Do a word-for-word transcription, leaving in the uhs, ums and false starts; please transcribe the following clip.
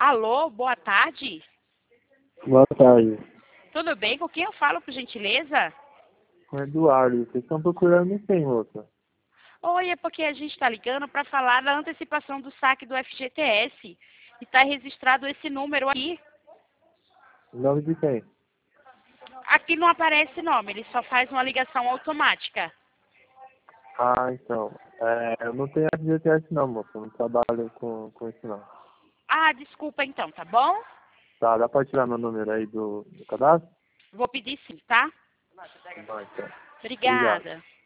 Alô, boa tarde. Boa tarde. Tudo bem? Com quem eu falo, por gentileza? Com Eduardo. Vocês estão procurando quem, moça? Oi, é porque a gente está ligando para falar da antecipação do saque do F G T S. E está registrado esse número aqui. Em nome de quem? Aqui não aparece nome, ele só faz uma ligação automática. Ah, então. É, eu não tenho F G T S não, moça. Eu não trabalho com, com isso não. Ah, desculpa então, tá bom? Tá, dá pra tirar meu número aí do, do cadastro? Vou pedir sim, tá? Vai, então. Obrigado. Obrigada.